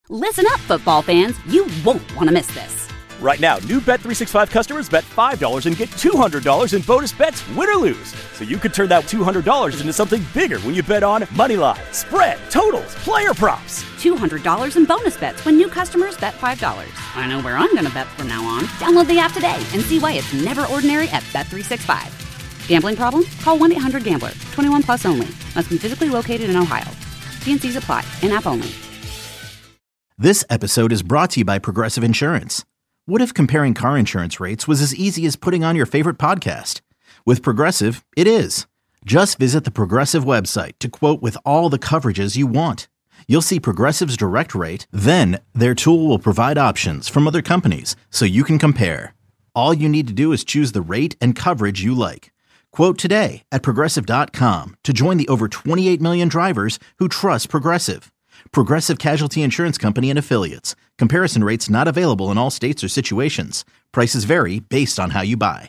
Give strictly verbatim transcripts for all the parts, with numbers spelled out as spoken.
Listen up, football fans. You won't want to miss this. Right now, new Bet three sixty-five customers bet five dollars and get two hundred dollars in bonus bets, win or lose. So you could turn that two hundred dollars into something bigger when you bet on money line, spread, totals, player props. two hundred dollars in bonus bets when new customers bet five dollars. I know where I'm going to bet from now on. Download the app today and see why it's never ordinary at Bet three sixty-five. Gambling problem? Call one eight hundred gambler. twenty-one plus only. Must be physically located in Ohio. T and C's apply. In-app only. This episode is brought to you by Progressive Insurance. What if comparing car insurance rates was as easy as putting on your favorite podcast? With Progressive, it is. Just visit the Progressive website to quote with all the coverages you want. You'll see Progressive's direct rate, then their tool will provide options from other companies so you can compare. All you need to do is choose the rate and coverage you like. Quote today at Progressive dot com to join the over twenty-eight million drivers who trust Progressive. Progressive Casualty Insurance Company and Affiliates. Comparison rates not available in all states or situations. Prices vary based on how you buy.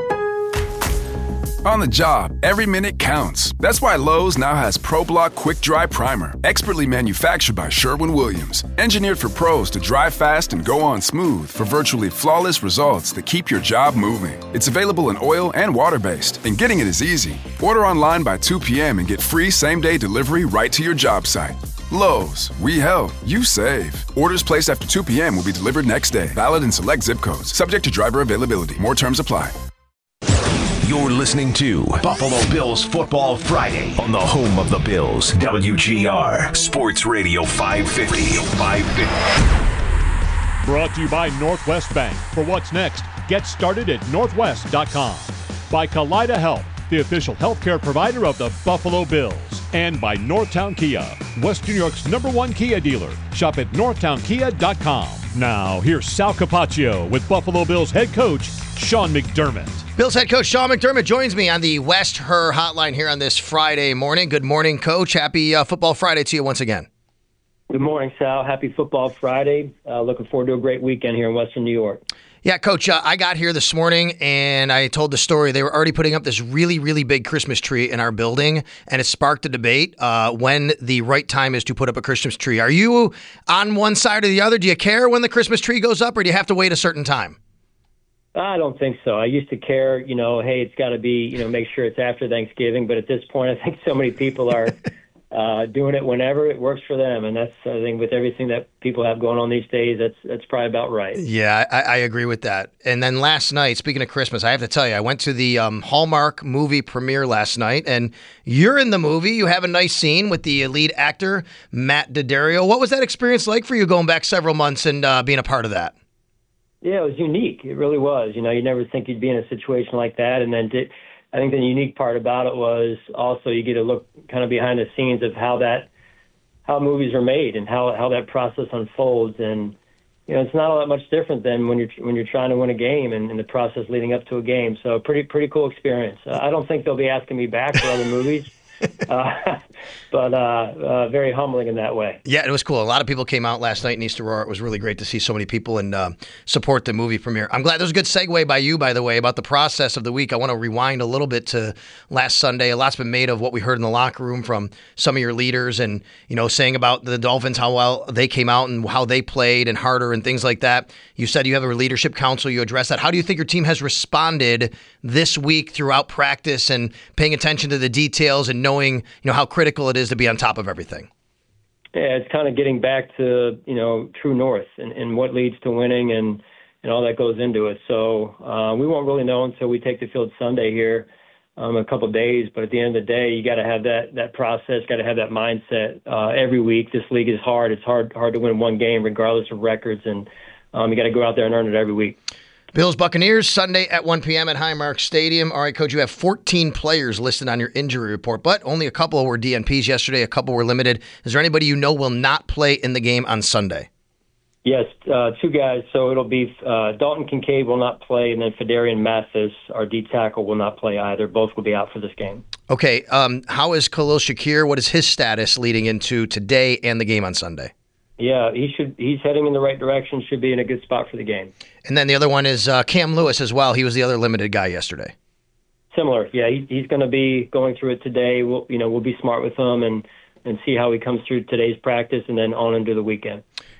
On the job, every minute counts. That's why Lowe's now has ProBlock Quick Dry Primer, expertly manufactured by Sherwin-Williams. Engineered for pros to dry fast and go on smooth for virtually flawless results that keep your job moving. It's available in oil and water-based, and getting it is easy. Order online by two p.m. and get free same-day delivery right to your job site. Lowe's, we help, you save. Orders placed after two p.m. will be delivered next day. Valid in select zip codes. Subject to driver availability. More terms apply. You're listening to Buffalo Bills Football Friday on the home of the Bills, W G R Sports Radio five fifty. five fifty. Brought to you by Northwest Bank. For what's next, get started at northwest dot com. By Kaleida Health, the official healthcare provider of the Buffalo Bills. And by Northtown Kia, West New York's number one Kia dealer. Shop at northtown kia dot com. Now, here's Sal Capaccio with Buffalo Bills head coach Sean McDermott. Bills head coach Sean McDermott joins me on the West Her Hotline here on this Friday morning. Good morning, Coach. Happy uh, Football Friday to you once again. Good morning, Sal. Happy Football Friday. Uh, looking forward to a great weekend here in Western New York. Yeah, Coach, uh, I got here this morning and I told the story. They were already putting up this really, really big Christmas tree in our building, and it sparked a debate uh, when the right time is to put up a Christmas tree. Are you on one side or the other? Do you care when the Christmas tree goes up, or do you have to wait a certain time? I don't think so. I used to care, you know, hey, it's got to be, you know, make sure it's after Thanksgiving. But at this point, I think so many people are uh, doing it whenever it works for them. And that's, I think, with everything that people have going on these days, that's that's probably about right. Yeah, I, I agree with that. And then last night, speaking of Christmas, I have to tell you, I went to the um, Hallmark movie premiere last night, and you're in the movie. You have a nice scene with the lead actor, Matt Daddario. What was that experience like for you going back several months and uh, being a part of that? Yeah, it was unique. It really was. You know, you never think you'd be in a situation like that. And then to, I think the unique part about it was also you get to look kind of behind the scenes of how that, how movies are made and how, how that process unfolds. And, you know, it's not all that much different than when you're, when you're trying to win a game and, and the process leading up to a game. So pretty, pretty cool experience. Uh, I don't think they'll be asking me back for other movies. uh, but uh, uh, very humbling in that way. Yeah, it was cool. A lot of people came out last night in East Aurora. It was really great to see so many people and uh, support the movie premiere. I'm glad. There was a good segue by you, by the way, about the process of the week. I want to rewind a little bit to last Sunday. A lot's been made of what we heard in the locker room from some of your leaders and, you know, saying about the Dolphins, how well they came out and how they played and harder and things like that. You said you have a leadership council. You addressed that. How do you think your team has responded this week throughout practice and paying attention to the details and knowing, you know, how critical it is to be on top of everything? Yeah, it's kind of getting back to, you know, true north and, and what leads to winning and, and all that goes into it. So uh, we won't really know until we take the field Sunday here um, a couple of days. But at the end of the day, you got to have that that process, got to have that mindset uh, every week. This league is hard. It's hard hard to win one game regardless of records, and um, you got to go out there and earn it every week. Bills Buccaneers Sunday at one p.m. at Highmark Stadium. All right, Coach, you have fourteen players listed on your injury report, but only a couple were D N Ps yesterday. A couple were limited. Is there anybody you know will not play in the game on Sunday? Yes, uh, two guys. So it'll be uh, Dalton Kincaid will not play, and then Fedarian Mathis, our D tackle, will not play either. Both will be out for this game. Okay, um, how is Khalil Shakir? What is his status leading into today and the game on Sunday? Yeah, he should. He's heading in the right direction. Should be in a good spot for the game. And then the other one is uh, Cam Lewis as well. He was the other limited guy yesterday. Similar, yeah. He, he's going to be going through it today. We'll, you know, we'll be smart with him and and see how he comes through today's practice and then on into the weekend.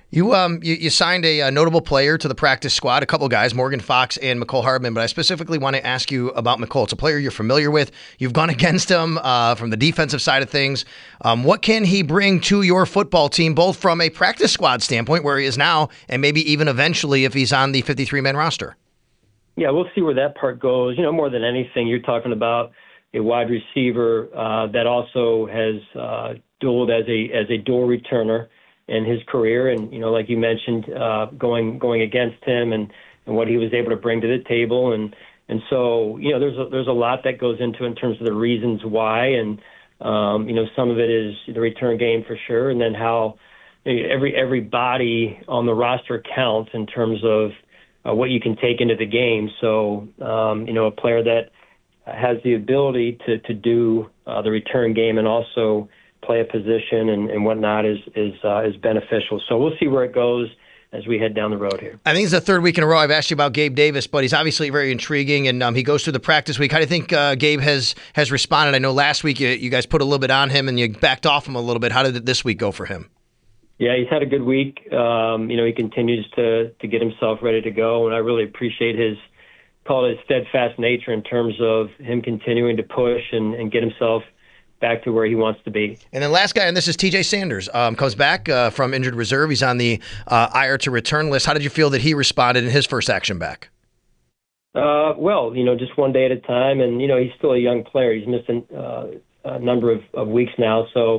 You um you, you signed a, a notable player to the practice squad, a couple guys, Morgan Fox and Mecole Hardman, but I specifically want to ask you about Mecole. It's a player you're familiar with. You've gone against him uh, from the defensive side of things. Um, what can he bring to your football team, both from a practice squad standpoint, where he is now, and maybe even eventually if he's on the fifty-three man roster? Yeah, we'll see where that part goes. You know, more than anything, you're talking about a wide receiver uh, that also has uh, dueled as a as a door returner in his career, and you know, like you mentioned, uh, going going against him and, and what he was able to bring to the table, and and so you know, there's a, there's a lot that goes into in terms of the reasons why, and um, you know, some of it is the return game for sure, and then how every every body on the roster counts in terms of uh, what you can take into the game. So um, you know, a player that has the ability to to do uh, the return game and also play a position and, and whatnot is is uh, is beneficial. So we'll see where it goes as we head down the road here. I think it's the third week in a row I've asked you about Gabe Davis, but he's obviously very intriguing, and um, he goes through the practice week. How do you think uh, Gabe has has responded? I know last week you, you guys put a little bit on him and you backed off him a little bit. How did this week go for him? Yeah, he's had a good week. Um, you know, he continues to to get himself ready to go, and I really appreciate his, call it his steadfast nature in terms of him continuing to push and, and get himself back to where he wants to be. And then last guy, and this is T J Sanders, um, comes back uh, from injured reserve. He's on the uh, I R to return list. How did you feel that he responded in his first action back? Uh, well, you know, just one day at a time, and you know, he's still a young player. He's missed a, uh, a number of, of weeks now, so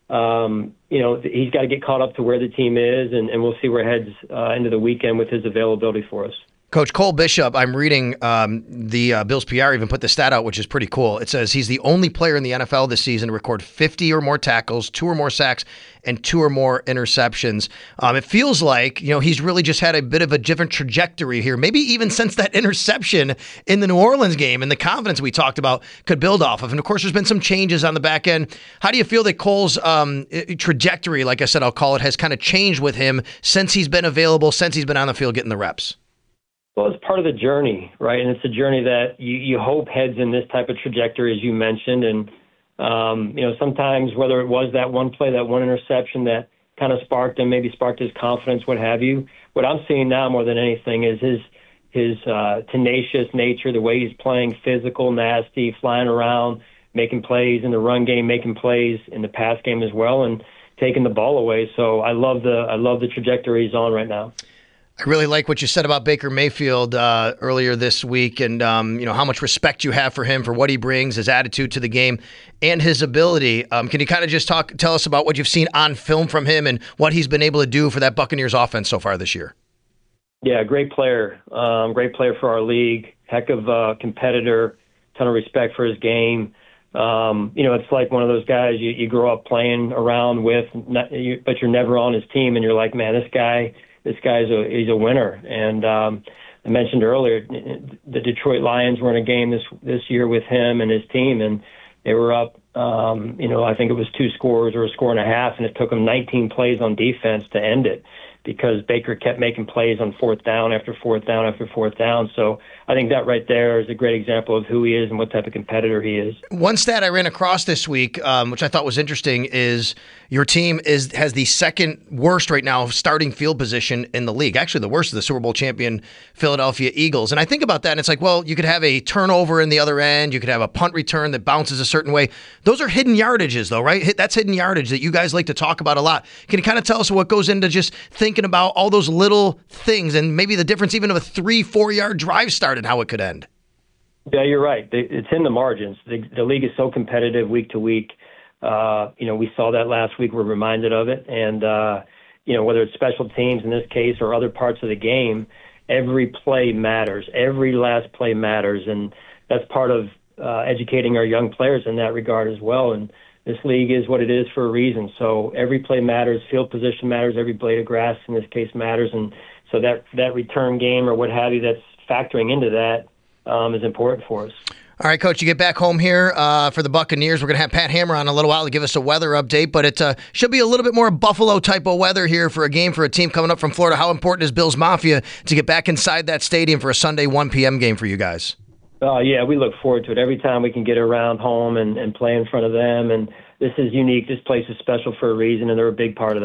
um, you know, he's got to get caught up to where the team is, and, and we'll see where it heads uh, into the weekend with his availability for us. Coach Cole Bishop, I'm reading um, the uh, Bills P R even put the stat out, which is pretty cool. It says he's the only player in the N F L this season to record fifty or more tackles, two or more sacks, and two or more interceptions. Um, it feels like, you know, he's really just had a bit of a different trajectory here, maybe even since that interception in the New Orleans game, and the confidence we talked about could build off of. And of course, there's been some changes on the back end. How do you feel that Cole's um, trajectory, like I said, I'll call it, has kind of changed with him since he's been available, since he's been on the field getting the reps? Well, it's part of the journey, right? And it's a journey that you, you hope heads in this type of trajectory, as you mentioned. And, um, you know, sometimes whether it was that one play, that one interception that kind of sparked him, maybe sparked his confidence, what have you. What I'm seeing now more than anything is his his uh, tenacious nature, the way he's playing, physical, nasty, flying around, making plays in the run game, making plays in the pass game as well, and taking the ball away. So I love the I love the trajectory he's on right now. I really like what you said about Baker Mayfield uh, earlier this week, and um, you know how much respect you have for him, for what he brings, his attitude to the game, and his ability. Um, can you kind of just talk, tell us about what you've seen on film from him and what he's been able to do for that Buccaneers offense so far this year? Yeah, great player, um, great player for our league. Heck of a competitor, ton of respect for his game. Um, you know, it's like one of those guys you, you grow up playing around with, not, you, but you're never on his team, and you're like, man, this guy. This guy's a he's a winner, and um, I mentioned earlier the Detroit Lions were in a game this this year with him and his team, and they were up. Um, you know, I think it was two scores or a score and a half, and it took them nineteen plays on defense to end it because Baker kept making plays on fourth down after fourth down after fourth down. So I think that right there is a great example of who he is and what type of competitor he is. One stat I ran across this week, um, which I thought was interesting, is your team is has the second worst right now starting field position in the league. Actually, the worst is the Super Bowl champion Philadelphia Eagles. And I think about that, and it's like, well, you could have a turnover in the other end. You could have a punt return that bounces a certain way. Those are hidden yardages, though, right? That's hidden yardage that you guys like to talk about a lot. Can you kind of tell us what goes into just thinking about all those little things and maybe the difference even of a three, four-yard drive start and how it could end? Yeah, you're right. It's in the margins. The, the league is so competitive week to week. Uh, you know, we saw that last week. We're reminded of it. And, uh, you know, whether it's special teams in this case or other parts of the game, every play matters. Every last play matters. And that's part of uh, educating our young players in that regard as well. And this league is what it is for a reason. So every play matters. Field position matters. Every blade of grass in this case matters. And so that, that return game or what have you that's factoring into that um, is important for us. All right, Coach, you get back home here uh, for the Buccaneers. We're going to have Pat Hammer on in a little while to give us a weather update, but it uh, should be a little bit more Buffalo type of weather here for a game for a team coming up from Florida. How important is Bills Mafia to get back inside that stadium for a Sunday one p.m. game for you guys? Uh, yeah, we look forward to it. Every time we can get around home and, and play in front of them, and this is unique. This place is special for a reason, and they're a big part of that.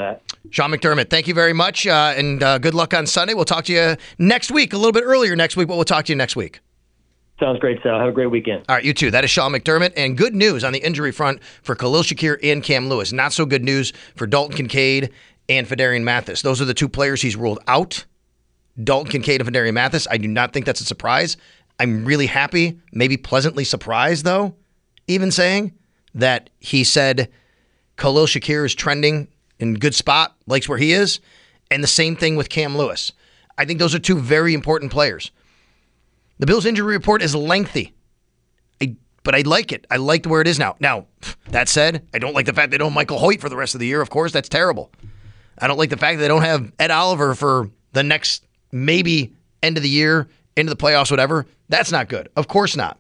Sean McDermott, thank you very much, uh, and uh, good luck on Sunday. We'll talk to you next week, a little bit earlier next week, but we'll talk to you next week. Sounds great, Sal. Have a great weekend. All right, you too. That is Sean McDermott, and good news on the injury front for Khalil Shakir and Cam Lewis. Not so good news for Dalton Kincaid and Phidarian Mathis. Those are the two players he's ruled out. Dalton Kincaid and Phidarian Mathis. I do not think that's a surprise. I'm really happy, maybe pleasantly surprised, though, even saying that he said Khalil Shakir is trending in good spot, likes where he is, and the same thing with Cam Lewis. I think those are two very important players. The Bills injury report is lengthy, I, but I like it. I like where it is now. Now, that said, I don't like the fact they don't have Michael Hoyt for the rest of the year. Of course, that's terrible. I don't like the fact that they don't have Ed Oliver for the next maybe end of the year, into the playoffs, whatever. That's not good. Of course not.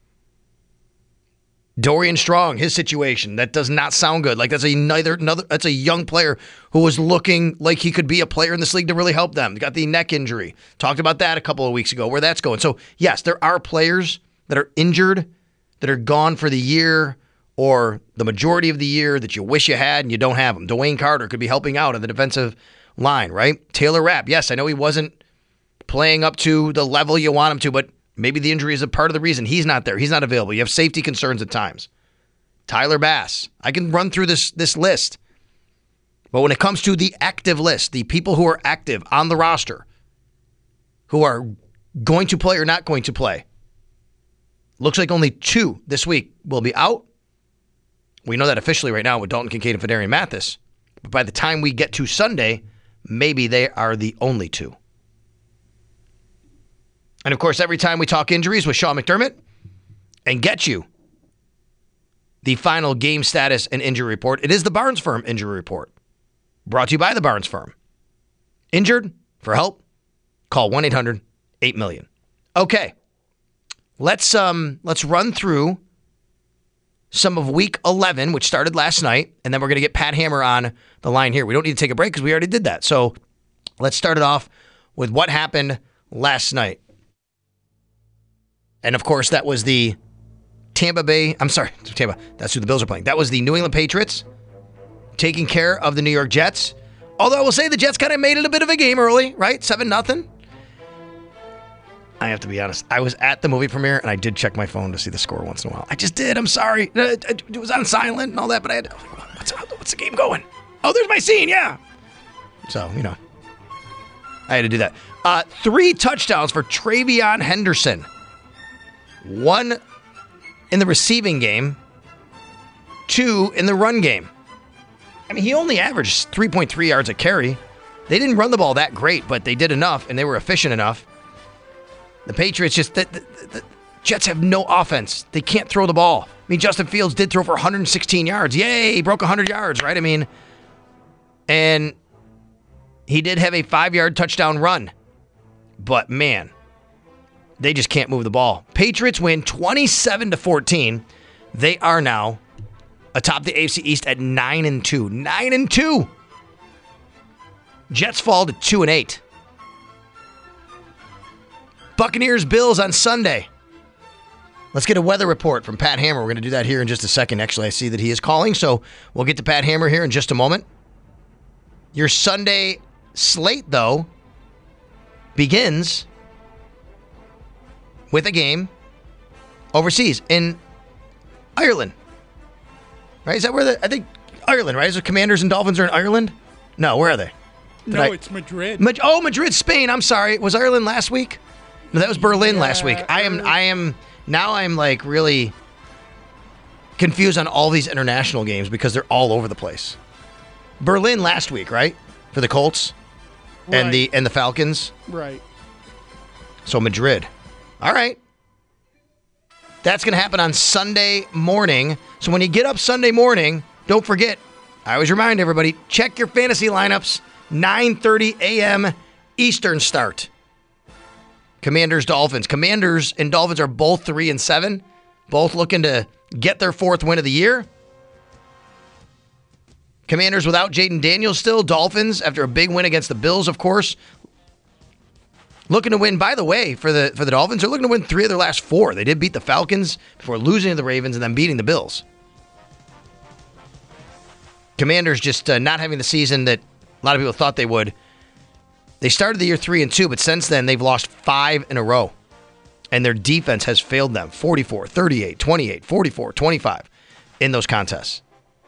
Dorian Strong, his situation, that does not sound good. Like that's a neither another that's a young player who was looking like he could be a player in this league to really help them. Got the neck injury. Talked about that a couple of weeks ago, where that's going. So yes, there are players that are injured, that are gone for the year or the majority of the year that you wish you had and you don't have them. Dwayne Carter could be helping out on the defensive line, right? Taylor Rapp, yes, I know he wasn't playing up to the level you want him to, but maybe the injury is a part of the reason he's not there. He's not available. You have safety concerns at times. Tyler Bass. I can run through this, this list. But when it comes to the active list, the people who are active on the roster, who are going to play or not going to play, looks like only two this week will be out. We know that officially right now with Dalton Kincaid and Phidarian Mathis. But by the time we get to Sunday, maybe they are the only two. And, of course, every time we talk injuries with Sean McDermott and get you the final game status and injury report, it is the Barnes Firm injury report. Brought to you by the Barnes Firm. Injured? For help? Call one eight hundred eight million. Okay. Let's um let's run through some of week eleven, which started last night, and then we're going to get Pat Hammer on the line here. We don't need to take a break because we already did that. So let's start it off with what happened last night. And, of course, that was the Tampa Bay, I'm sorry, Tampa, that's who the Bills are playing. That was the New England Patriots taking care of the New York Jets. Although I will say the Jets kind of made it a bit of a game early, right? seven nothing. I have to be honest. I was at the movie premiere, and I did check my phone to see the score once in a while. I just did. I'm sorry. It was on silent and all that, but I had to, what's, what's the game going? Oh, there's my scene, yeah. So, you know, I had to do that. Uh, three touchdowns for Travion Henderson. One in the receiving game, two in the run game. I mean, he only averaged three point three yards a carry. They didn't run the ball that great, but they did enough, and they were efficient enough. The Patriots just, the, the, the Jets have no offense. They can't throw the ball. I mean, Justin Fields did throw for one hundred sixteen yards. Yay, he broke one hundred yards, right? I mean, and he did have a five-yard touchdown run. But, man, they just can't move the ball. Patriots win twenty-seven to fourteen. They are now atop the A F C East at nine and two. nine and two. Jets fall to two and eight. Buccaneers Bills on Sunday. Let's get a weather report from Pat Hammer. We're going to do that here in just a second. Actually, I see that he is calling, so we'll get to Pat Hammer here in just a moment. Your Sunday slate, though, begins with a game overseas in Ireland. Right? Is that where the, I think, Ireland, right? Is the Commanders and Dolphins are in Ireland? No, where are they? Did no, I, it's Madrid. Ma- oh, Madrid, Spain. I'm sorry. Was Ireland last week? No, that was Berlin yeah, last week. I am, I am, now I'm like really confused on all these international games because they're all over the place. Berlin last week, right? For the Colts right. and the and the Falcons. Right. So Madrid. All right. That's going to happen on Sunday morning. So when you get up Sunday morning, don't forget, I always remind everybody, check your fantasy lineups. nine thirty a.m. Eastern start. Commanders, Dolphins. Commanders and Dolphins are both three and seven. Both looking to get their fourth win of the year. Commanders without Jaden Daniels still. Dolphins, after a big win against the Bills, of course, looking to win, by the way, for the for the Dolphins, they're looking to win three of their last four. They did beat the Falcons before losing to the Ravens and then beating the Bills. Commanders just uh, not having the season that lot of people thought they would. They started the year three and two, but since then they've lost five in a row. And their defense has failed them forty-four, thirty-eight, twenty-eight, forty-four, twenty-five in those contests.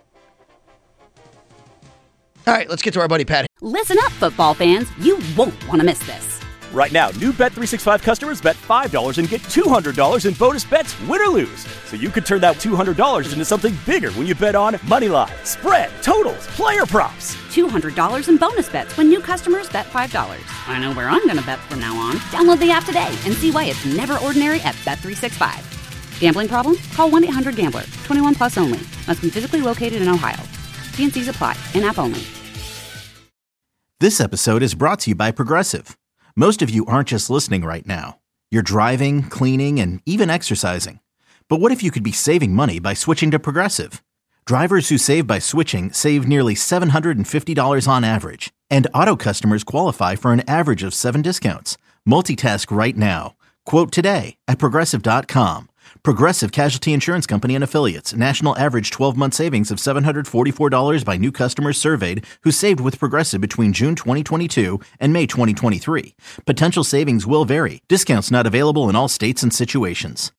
All right, let's get to our buddy Pat. Listen up, football fans. You won't want to miss this. Right now, new Bet three sixty-five customers bet five dollars and get two hundred dollars in bonus bets, win or lose. So you could turn that two hundred dollars into something bigger when you bet on Moneyline, spread, totals, player props. two hundred dollars in bonus bets when new customers bet five dollars. I know where I'm going to bet from now on. Download the app today and see why it's never ordinary at Bet three sixty-five. Gambling problem? Call one eight hundred gambler. twenty-one plus only. Must be physically located in Ohio. T and C's apply. In-app only. This episode is brought to you by Progressive. Most of you aren't just listening right now. You're driving, cleaning, and even exercising. But what if you could be saving money by switching to Progressive? Drivers who save by switching save nearly seven hundred fifty dollars on average. And auto customers qualify for an average of seven discounts. Multitask right now. Quote today at Progressive dot com. Progressive Casualty Insurance Company and Affiliates. National average twelve-month savings of seven hundred forty-four dollars by new customers surveyed who saved with Progressive between June twenty twenty-two and May twenty twenty-three. Potential savings will vary. Discounts not available in all states and situations.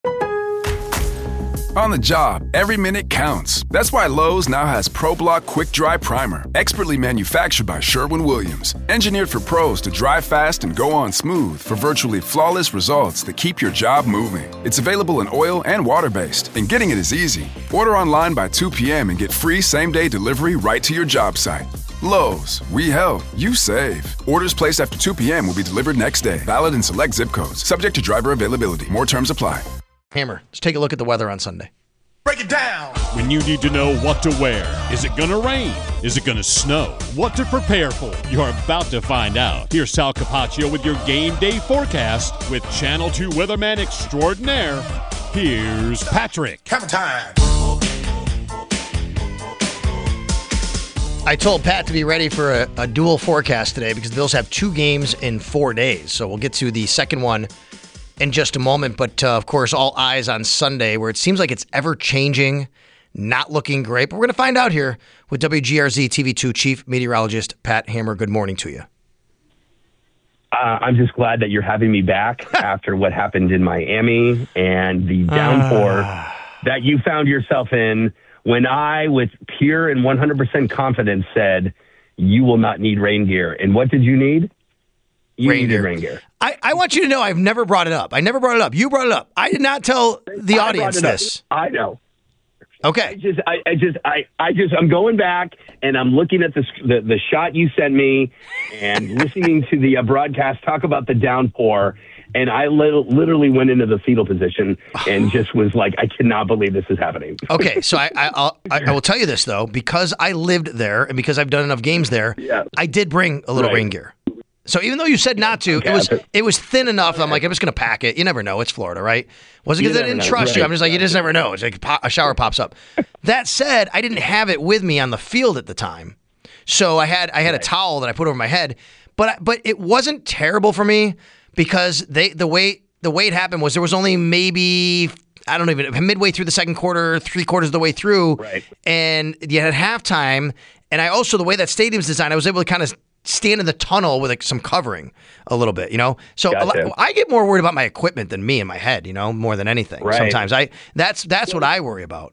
On the job, every minute counts. That's why Lowe's now has ProBlock Quick Dry Primer, expertly manufactured by Sherwin-Williams. Engineered for pros to dry fast and go on smooth for virtually flawless results that keep your job moving. It's available in oil and water-based, and getting it is easy. Order online by two p.m. and get free same-day delivery right to your job site. Lowe's, we help, you save. Orders placed after two p.m. will be delivered next day. Valid in select zip codes. Subject to driver availability. More terms apply. Hammer, let's take a look at the weather on Sunday. Break it down. When you need to know what to wear. Is it going to rain? Is it going to snow? What to prepare for? You're about to find out. Here's Sal Capaccio with your game day forecast with Channel two weatherman extraordinaire. Here's Patrick. Have a time. I told Pat to be ready for a, a dual forecast today because the Bills have two games in four days. So we'll get to the second one in just a moment, but uh, of course, all eyes on Sunday, where it seems like it's ever changing, not looking great. But we're going to find out here with W G R Z T V two Chief Meteorologist Pat Hammer. Good morning to you. Uh, I'm just glad that you're having me back after what happened in Miami and the downpour uh. that you found yourself in when I, with pure and one hundred percent confidence, said you will not need rain gear. And what did you need? You rain needed gear. rain gear. I, I want you to know I've never brought it up. I never brought it up. You brought it up. I did not tell the I audience this. I know. Okay. I just, I, I just, I, I just, I'm going back and I'm looking at the the, the shot you sent me and listening to the uh, broadcast talk about the downpour. And I li- literally went into the fetal position and just was like, I cannot believe this is happening. Okay, so I, I, I'll, I, I will tell you this, though, because I lived there and because I've done enough games there, yeah. I did bring a little right. rain gear. So even though you said not to, okay, it was but, it was thin enough. Okay. I'm like, I'm just going to pack it. You never know. It's Florida, right? Wasn't because I didn't know, trust right. you. I'm just like, you just never know. It's like a shower pops up. That said, I didn't have it with me on the field at the time. So I had I had right. a towel that I put over my head. But but it wasn't terrible for me because they the way the way it happened was there was only maybe, I don't even, midway through the second quarter, three quarters of the way through. Right. And you had halftime. And I also, the way that stadium's designed, I was able to kind of stand in the tunnel with like some covering a little bit, you know? So gotcha. a lot, I get more worried about my equipment than me in my head, you know, more than anything. Right. Sometimes I, that's, that's what I worry about.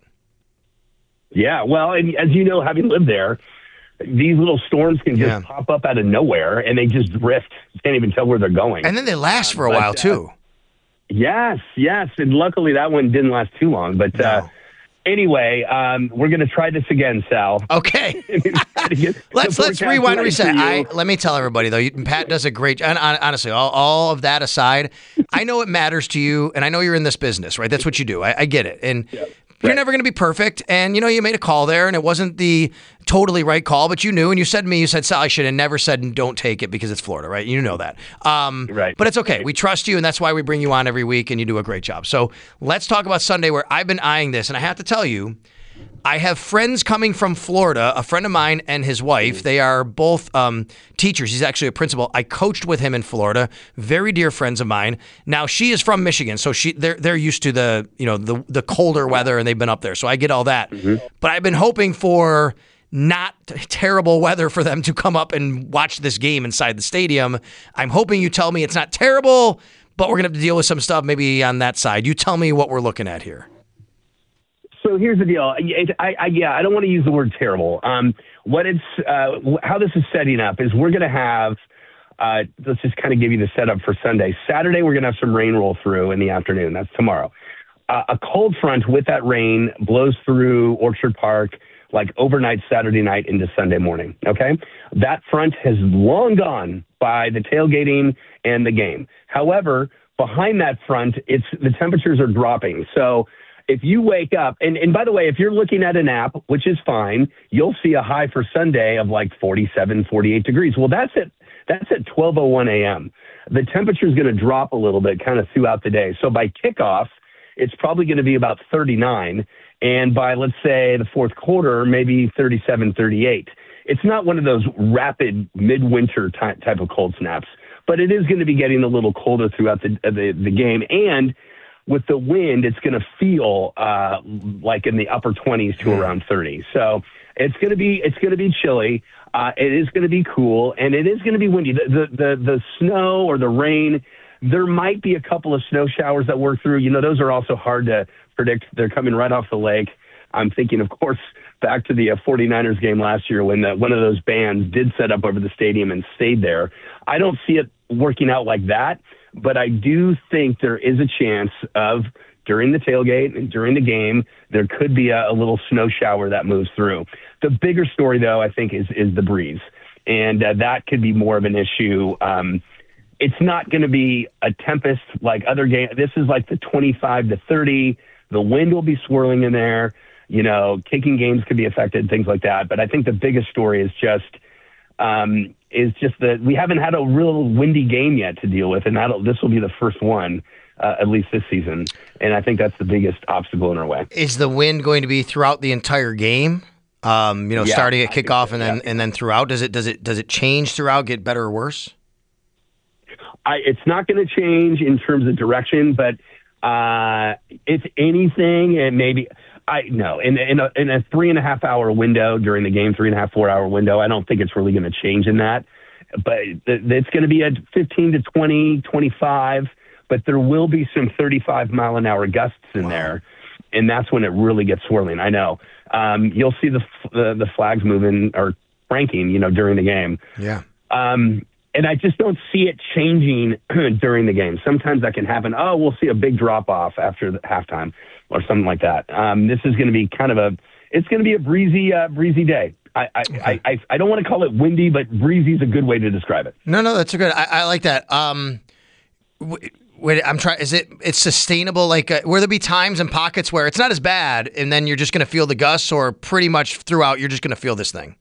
Yeah. Well, and as you know, having lived there, these little storms can just Yeah. pop up out of nowhere and they just drift. You can't even tell where they're going. And then they last for a But, while uh, too. Yes, yes. And luckily that one didn't last too long. But uh, No. anyway, um, we're going to try this again, Sal. Okay. Get let's the let's forecast rewind and right reset. to you. I, let me tell everybody though, you, Pat does a great. And honestly, all, all of that aside, I know it matters to you, and I know you're in this business, right? That's what you do. I, I get it, and Yeah, you're right. never going to be perfect. And you know, you made a call there, and it wasn't the totally right call, but you knew, and you said to me, you said, "Sal, I should have never said don't take it because it's Florida, right?" You know that, um, Right. But it's okay. Right. We trust you, and that's why we bring you on every week, and you do a great job. So let's talk about Sunday, where I've been eyeing this, and I have to tell you. I have friends coming from Florida, a friend of mine and his wife. They are both um, teachers. He's actually a principal. I coached with him in Florida. Very dear friends of mine. Now she is from Michigan, so she they're they're used to the you know the the colder weather, and they've been up there. So I get all that. Mm-hmm. But I've been hoping for not terrible weather for them to come up and watch this game inside the stadium. I'm hoping you tell me it's not terrible, but we're going to have to deal with some stuff maybe on that side. You tell me what we're looking at here. So here's the deal. I, I, yeah, I don't want to use the word terrible. Um, what it's uh, how this is setting up is we're going to have. Uh, let's just kind of give you the setup for Sunday. Saturday, we're going to have some rain roll through in the afternoon. That's tomorrow. Uh, a cold front with that rain blows through Orchard Park like overnight Saturday night into Sunday morning. Okay, that front has long gone by the tailgating and the game. However, behind that front, it's the temperatures are dropping. So if you wake up, and, and by the way, if you're looking at an app, which is fine, you'll see a high for Sunday of like forty-seven, forty-eight degrees. Well, that's it. That's at twelve oh one a.m. The temperature is going to drop a little bit kind of throughout the day. So by kickoff, it's probably going to be about thirty-nine. And by, let's say, the fourth quarter, maybe thirty-seven, thirty-eight. It's not one of those rapid midwinter ty- type of cold snaps, but it is going to be getting a little colder throughout the, the, the game. And with the wind, it's going to feel uh, like in the upper twenties to around thirty. So it's going to be it's going to be chilly. Uh, it is going to be cool, and it is going to be windy. The, the the the snow or the rain, there might be a couple of snow showers that work through. You know, those are also hard to predict. They're coming right off the lake. I'm thinking, of course, back to the uh, 49ers game last year when the, one of those bands did set up over the stadium and stayed there. I don't see it working out like that, but I do think there is a chance of during the tailgate and during the game, there could be a, a little snow shower that moves through. The bigger story, though, I think, is is the breeze, and uh, that could be more of an issue. Um, it's not going to be a tempest like other games. This is like the twenty-five to thirty. The wind will be swirling in there. You know, kicking games could be affected, things like that. But I think the biggest story is just um, is just that we haven't had a real windy game yet to deal with, and that'll this will be the first one. Uh, at least this season, and I think that's the biggest obstacle in our way. Is the wind going to be throughout the entire game? Um, you know, yeah, starting at kickoff so, and then yeah. and then throughout. Does it does it does it change throughout? Get better or worse? I, it's not going to change in terms of direction, but uh, if anything, and maybe I no in in a, in a three and a half hour window during the game, three and a half four hour window, I don't think it's really going to change in that. But it's going to be at fifteen to twenty, twenty-five. But there will be some thirty-five mile an hour gusts in wow. there, and that's when it really gets swirling. I know. Um, you'll see the, the the flags moving or cranking, you know, during the game. Yeah. Um, and I just don't see it changing during the game. Sometimes that can happen. Oh, we'll see a big drop off after the halftime or something like that. Um, this is going to be kind of a. It's going to be a breezy, uh, breezy day. I I, okay. I I I don't want to call it windy, but breezy is a good way to describe it. No, no, that's a good. I, I like that. Um. W- Wait, I'm trying. Is it? It's sustainable. Like, uh, will there be times and pockets where it's not as bad, and then you're just going to feel the gusts, or pretty much throughout you're just going to feel this thing?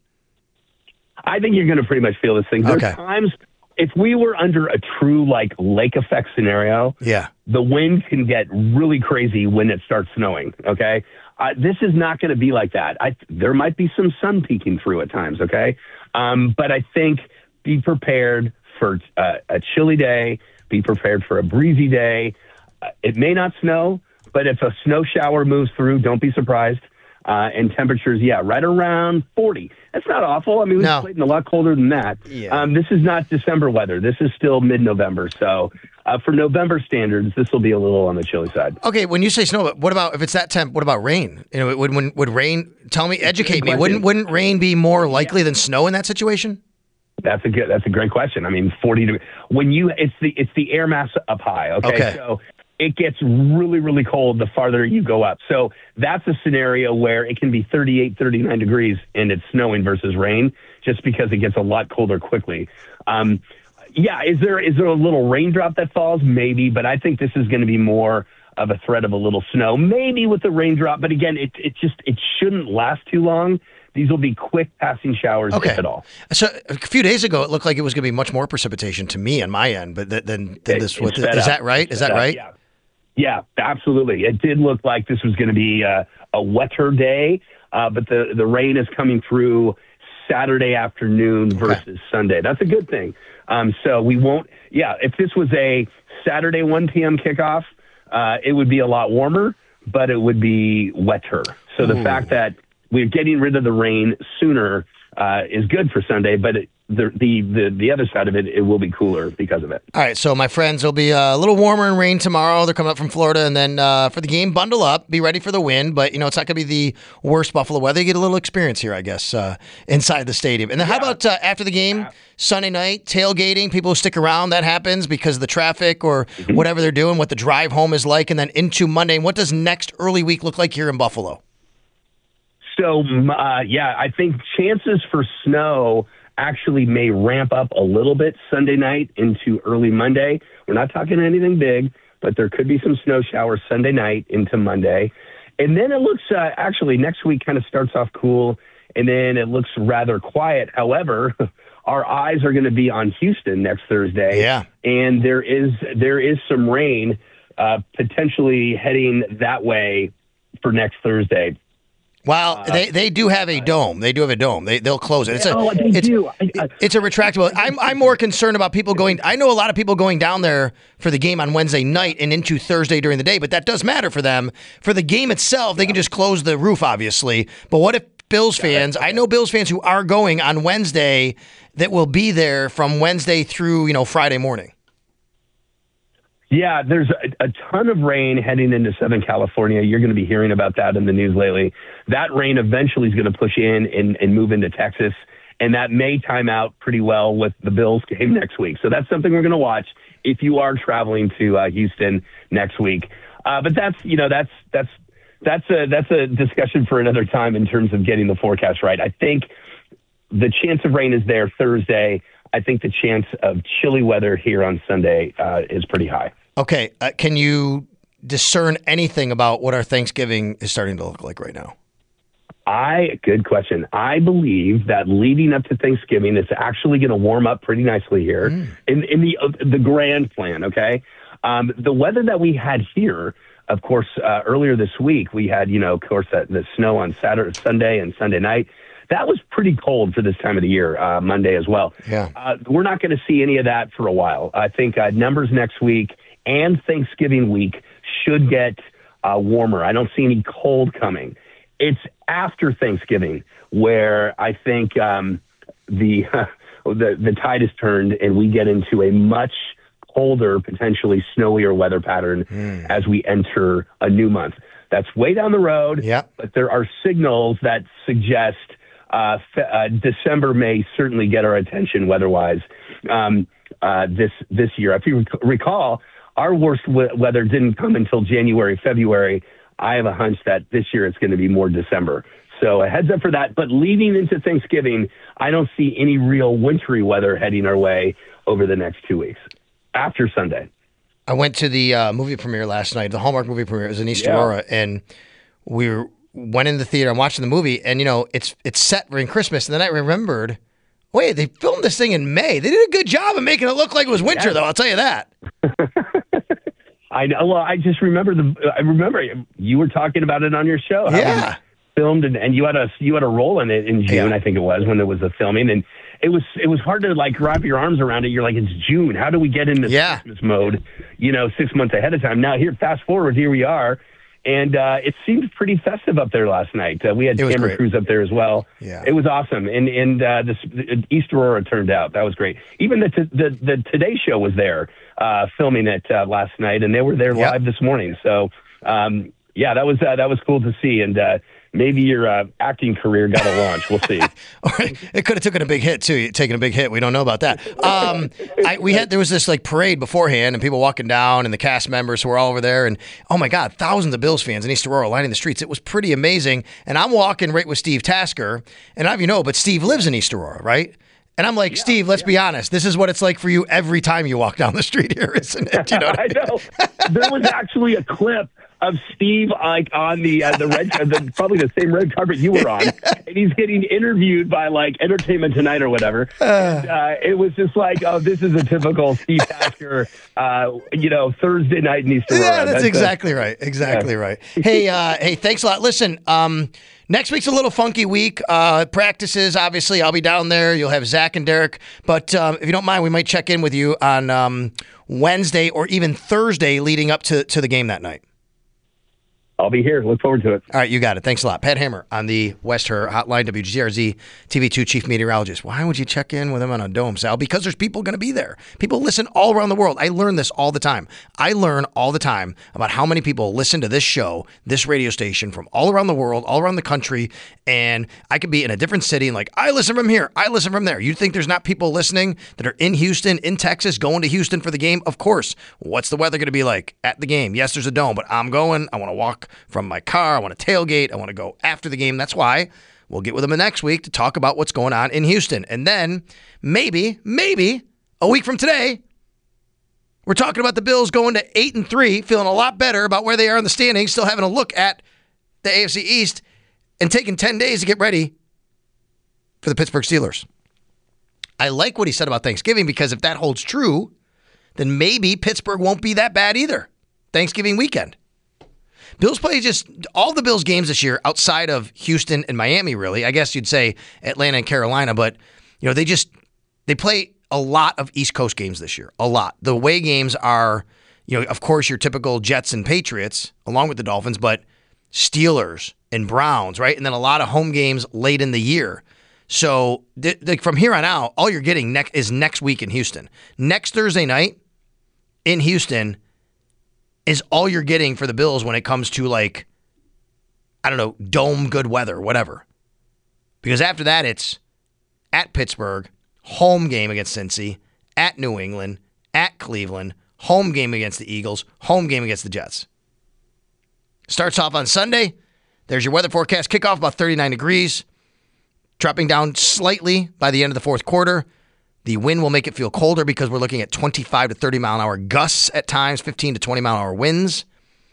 I think you're going to pretty much feel this thing. There's okay. times if we were under a true like lake effect scenario, yeah, the wind can get really crazy when it starts snowing. Okay, uh, this is not going to be like that. I, there might be some sun peeking through at times. Okay, um, but I think be prepared for uh, a chilly day. Be prepared for a breezy day. Uh, it may not snow, but if a snow shower moves through, don't be surprised. Uh, and temperatures, yeah, right around forty. That's not awful. I mean, we've no. played in a lot colder than that. Yeah. Um, this is not December weather. This is still mid-November. So uh, for November standards, this will be a little on the chilly side. Okay, when you say snow, what about if it's that temp? What about rain? You know, would when would rain? Tell me, educate me. Wouldn't wouldn't rain be more likely yeah. than snow in that situation? That's a good. That's a great question. I mean, forty to when you it's the it's the air mass up high. Okay? okay, so it gets really really cold the farther you go up. So that's a scenario where it can be thirty-eight, thirty-nine degrees and it's snowing versus rain, just because it gets a lot colder quickly. Um, yeah, is there is there a little raindrop that falls? Maybe, but I think this is going to be more of a threat of a little snow, maybe with the raindrop. But again, it it just it shouldn't last too long. These will be quick passing showers, okay. if at all. So a few days ago, it looked like it was going to be much more precipitation to me on my end, but th- than than it, this. With, is up. that right? Is that up, right? Yeah. yeah, absolutely. It did look like this was going to be a, a wetter day, uh, but the, the rain is coming through Saturday afternoon versus okay. Sunday. That's a good thing. Um, so we won't. Yeah, if this was a Saturday one p.m. kickoff, uh, it would be a lot warmer, but it would be wetter. So the Ooh. fact that we're getting rid of the rain sooner uh, is good for Sunday, but it, the, the the the other side of it, it will be cooler because of it. All right, so my friends, it'll be a little warmer and rain tomorrow. They're coming up from Florida, and then uh, for the game, bundle up, be ready for the win. But you know, it's not going to be the worst Buffalo weather. You get a little experience here, I guess, uh, inside the stadium. And then, how about uh, after the game, Sunday night tailgating? People who stick around, that happens because of the traffic or mm-hmm. whatever they're doing. What the drive home is like, and then into Monday. And what does next early week look like here in Buffalo? So, uh, yeah, I think chances for snow actually may ramp up a little bit Sunday night into early Monday. We're not talking anything big, but there could be some snow showers Sunday night into Monday. And then it looks, uh, actually, next week kind of starts off cool, and then it looks rather quiet. However, our eyes are going to be on Houston next Thursday. Yeah. And there is there is some rain uh, potentially heading that way for next Thursday. Well, uh, they, they do have a dome. They do have a dome. They they'll close it. It's a oh, they it's, do. I, I, it's a retractable. I'm I'm more concerned about people going. I know a lot of people going down there for the game on Wednesday night and into Thursday during the day, but that does matter for them. For the game itself, they yeah. can just close the roof, obviously. But what if Bills fans? I know Bills fans who are going on Wednesday that will be there from Wednesday through you know Friday morning. Yeah, there's a, a ton of rain heading into Southern California. You're going to be hearing about that in the news lately. That rain eventually is going to push in and, and move into Texas, and that may time out pretty well with the Bills game next week. So that's something we're going to watch if you are traveling to uh, Houston next week. Uh, but that's you know that's that's that's a that's a discussion for another time in terms of getting the forecast right. I think the chance of rain is there Thursday. I think the chance of chilly weather here on Sunday uh, is pretty high. Okay. Uh, can you discern anything about what our Thanksgiving is starting to look like right now? I, good question. I believe that leading up to Thanksgiving, it's actually going to warm up pretty nicely here mm. in, in the uh, the grand plan, okay? Um, the weather that we had here, of course, uh, earlier this week, we had, you know, of course, that, the snow on Saturday, Sunday and Sunday night. That was pretty cold for this time of the year, uh, Monday as well. Yeah. Uh, we're not going to see any of that for a while. I think uh, numbers next week and Thanksgiving week should get uh, warmer. I don't see any cold coming. It's after Thanksgiving where I think um, the, uh, the the tide is turned and we get into a much colder, potentially snowier weather pattern mm. as we enter a new month. That's way down the road, yep. but there are signals that suggest Uh, uh, December may certainly get our attention weather-wise um, uh, this this year. If you rec- recall, our worst w- weather didn't come until January, February. I have a hunch that this year it's going to be more December. So a heads up for that. But leading into Thanksgiving, I don't see any real wintry weather heading our way over the next two weeks after Sunday. I went to the uh, movie premiere last night, the Hallmark movie premiere. It was in East Aurora, yeah. and we were went in the theater and watching the movie, and, you know, it's it's set during Christmas, and then I remembered, wait, they filmed this thing in May. They did a good job of making it look like it was winter, yeah. though, I'll tell you that. I know. Well, I just remember the. I remember you were talking about it on your show. Yeah. Filmed, and, and you had a you had a role in it in June, yeah. I think it was, when there was the filming, and it was it was hard to, like, wrap your arms around it. You're like, it's June. How do we get into yeah. Christmas mode, you know, six months ahead of time? Now, here, fast forward, here we are. And uh, it seemed pretty festive up there last night. Uh, we had camera crews up there as well. Yeah. It was awesome. And and uh, this East Aurora turned out. That was great. Even the the, the Today Show was there uh, filming it uh, last night, and they were there yep. live this morning. So, um, yeah, that was uh, that was cool to see. And uh, maybe your uh, acting career got a launch. We'll see. It could have taken a big hit too. Taking a big hit. We don't know about that. Um, I, we had there was this like parade beforehand, and people walking down, and the cast members who were all over there, and oh my God, thousands of Bills fans in East Aurora lining the streets. It was pretty amazing. And I'm walking right with Steve Tasker, and I don't know if you know, but Steve lives in East Aurora, right? And I'm like, yeah, Steve, let's yeah. be honest. This is what it's like for you every time you walk down the street here, isn't it? You know what I, mean? I know. There was actually a clip of Steve like on the uh, the red the, probably the same red carpet you were on, and he's getting interviewed by like Entertainment Tonight or whatever. Uh, and, uh, it was just like, oh, this is a typical Steve Tasker, uh, you know, Thursday night in East Aurora. Yeah, that's, that's exactly a, right. Exactly yeah. right. Hey, uh, hey, thanks a lot. Listen, um, next week's a little funky week. Uh, practices, obviously, I'll be down there. You'll have Zach and Derek, but um, if you don't mind, we might check in with you on um, Wednesday or even Thursday leading up to to the game that night. I'll be here. Look forward to it. All right, you got it. Thanks a lot. Pat Hammer on the West Her Hotline, W G R Z T V two Chief Meteorologist. Why would you check in with him on a dome, Sal? Because there's people going to be there. People listen all around the world. I learn this all the time. I learn all the time about how many people listen to this show, this radio station from all around the world, all around the country, and I could be in a different city and like, I listen from here, I listen from there. You think there's not people listening that are in Houston, in Texas, going to Houston for the game? Of course. What's the weather going to be like at the game? Yes, there's a dome, but I'm going. I want to walk from my car. I want to tailgate. I want to go after the game. That's why we'll get with them next week to talk about what's going on in Houston. And then maybe, maybe a week from today, we're talking about the Bills going to eight and three, feeling a lot better about where they are in the standings, still having a look at the A F C East and taking ten days to get ready for the Pittsburgh Steelers. I like what he said about Thanksgiving because if that holds true, then maybe Pittsburgh won't be that bad either. Thanksgiving weekend. Bills play just all the Bills games this year outside of Houston and Miami, really. I guess you'd say Atlanta and Carolina, but you know, they just they play a lot of East Coast games this year. A lot. The away games are, you know, of course, your typical Jets and Patriots, along with the Dolphins, but Steelers and Browns, right? And then a lot of home games late in the year. So th- th- from here on out, all you're getting ne- is next week in Houston. Next Thursday night in Houston is all you're getting for the Bills when it comes to, like, I don't know, dome good weather, whatever. Because after that, it's at Pittsburgh, home game against Cincy, at New England, at Cleveland, home game against the Eagles, home game against the Jets. Starts off on Sunday. There's your weather forecast. Kickoff about thirty-nine degrees, dropping down slightly by the end of the fourth quarter. The wind will make it feel colder because we're looking at twenty-five to thirty mile an hour gusts at times, fifteen to twenty mile an hour winds.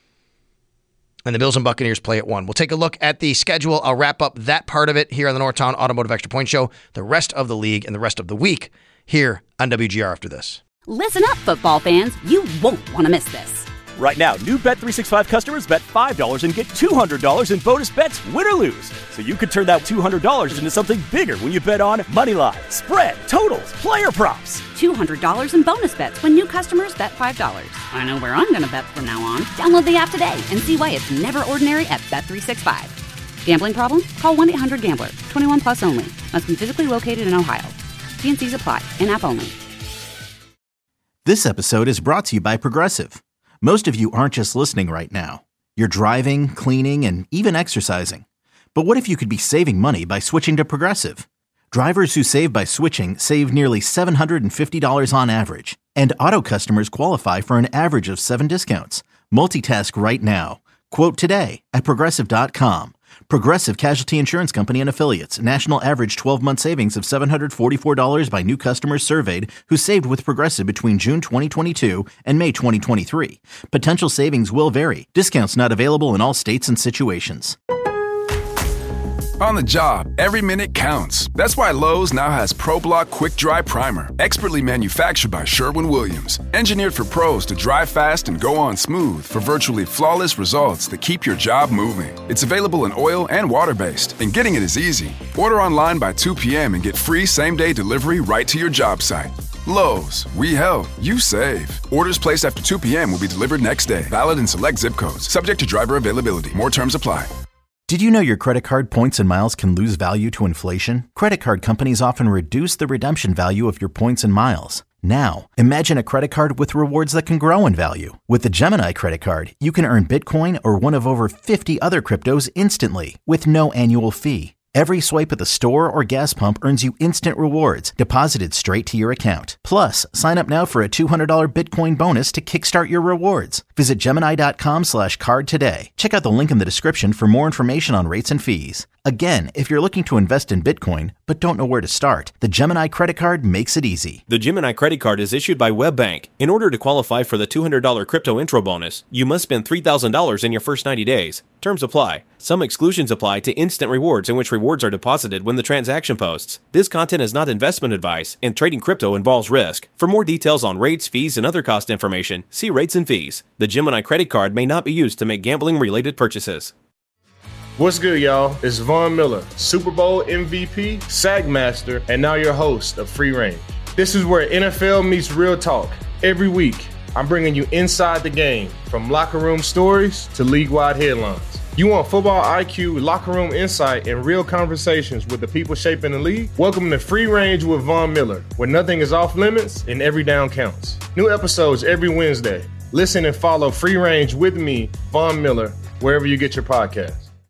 And the Bills and Buccaneers play at one. We'll take a look at the schedule. I'll wrap up that part of it here on the Northtown Automotive Extra Point Show. The rest of the league and the rest of the week here on W G R after this. Listen up, football fans. You won't want to miss this. Right now, new Bet three sixty-five customers bet five dollars and get two hundred dollars in bonus bets, win or lose. So you could turn that two hundred dollars into something bigger when you bet on money line, spread, totals, player props. two hundred dollars in bonus bets when new customers bet five dollars. I know where I'm going to bet from now on. Download the app today and see why it's never ordinary at Bet three sixty-five. Gambling problem? Call one eight hundred gambler. twenty-one plus only. Must be physically located in Ohio. T N Cs apply. In-app only. This episode is brought to you by Progressive. Most of you aren't just listening right now. You're driving, cleaning, and even exercising. But what if you could be saving money by switching to Progressive? Drivers who save by switching save nearly seven hundred fifty dollars on average. And auto customers qualify for an average of seven discounts. Multitask right now. Quote today at Progressive dot com. Progressive Casualty Insurance Company and Affiliates. National average twelve-month savings of seven hundred forty-four dollars by new customers surveyed who saved with Progressive between June twenty twenty-two and May twenty twenty-three. Potential savings will vary. Discounts not available in all states and situations. On the job, every minute counts. That's why Lowe's now has ProBlock Quick Dry Primer, expertly manufactured by Sherwin-Williams. Engineered for pros to dry fast and go on smooth for virtually flawless results that keep your job moving. It's available in oil and water-based, and getting it is easy. Order online by two p.m. and get free same-day delivery right to your job site. Lowe's, we help, you save. Orders placed after two p.m. will be delivered next day. Valid in select zip codes. Subject to driver availability. More terms apply. Did you know your credit card points and miles can lose value to inflation? Credit card companies often reduce the redemption value of your points and miles. Now, imagine a credit card with rewards that can grow in value. With the Gemini credit card, you can earn Bitcoin or one of over fifty other cryptos instantly with no annual fee. Every swipe at the store or gas pump earns you instant rewards deposited straight to your account. Plus, sign up now for a two hundred dollars Bitcoin bonus to kickstart your rewards. Visit Gemini.com slash card today. Check out the link in the description for more information on rates and fees. Again, if you're looking to invest in Bitcoin but don't know where to start, the Gemini credit card makes it easy. The Gemini credit card is issued by WebBank. In order to qualify for the two hundred dollars crypto intro bonus, you must spend three thousand dollars in your first ninety days. Terms apply. Some exclusions apply to instant rewards in which rewards are deposited when the transaction posts. This content is not investment advice, and trading crypto involves risk. For more details on rates, fees, and other cost information, see rates and fees. The Gemini credit card may not be used to make gambling-related purchases. What's good, y'all? It's Von Miller, Super Bowl M V P, Sack Master, and now your host of Free Range. This is where N F L meets real talk. Every week, I'm bringing you inside the game, from locker room stories to league-wide headlines. You want football I Q, locker room insight, and real conversations with the people shaping the league? Welcome to Free Range with Von Miller, where nothing is off limits and every down counts. New episodes every Wednesday. Listen and follow Free Range with me, Von Miller, wherever you get your podcasts.